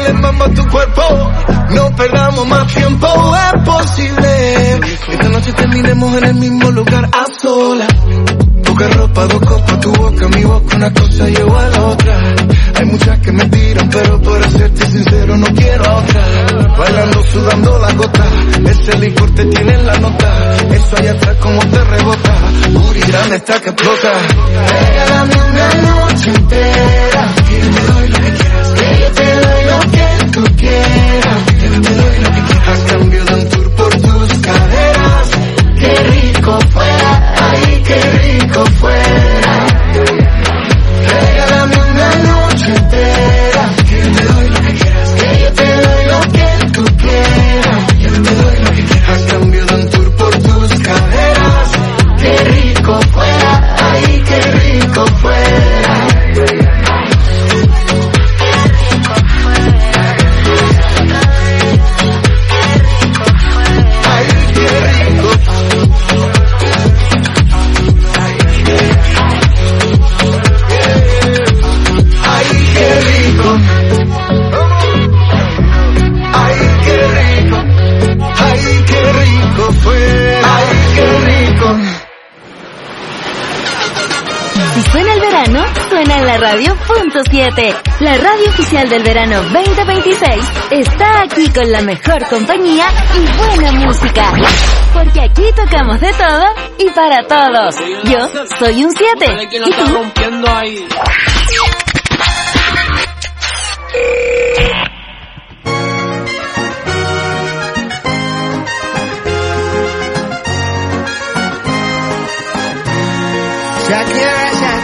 meterle mambo a tu cuerpo. No perdamos más tiempo, es posible que esta noche terminemos en el mismo lugar a solas. Poca ropa, 2 copas, tu boca, mi boca, una cosa lleva a la otra. Hay muchas que me tiran, pero por serte sincero no quiero a otra. Bailando, sudando la gota, ese licor te tiene en la nota. Eso allá atrás como te rebota, booty grande está que explota. Regálame una noche entera, que yo te doy lo que quieras, que yo te doy lo que tú quieras, que yo te doy lo que quieras. A cambio de un tour por tus caderas, qué rico fuera, ay qué rico fuera. Regálame una noche entera, que yo te doy lo que quieras, que yo te doy lo que tú quieras, que yo te doy lo que quieras. A cambio de un tour por tus caderas, qué rico fuera, ay qué rico fuera. Suena el verano, suena en la radio.7. La radio oficial del verano 2026 está aquí con la mejor compañía y buena música. Porque aquí tocamos de todo y para todos. Yo soy un 7. ¿Y tú? Shakira,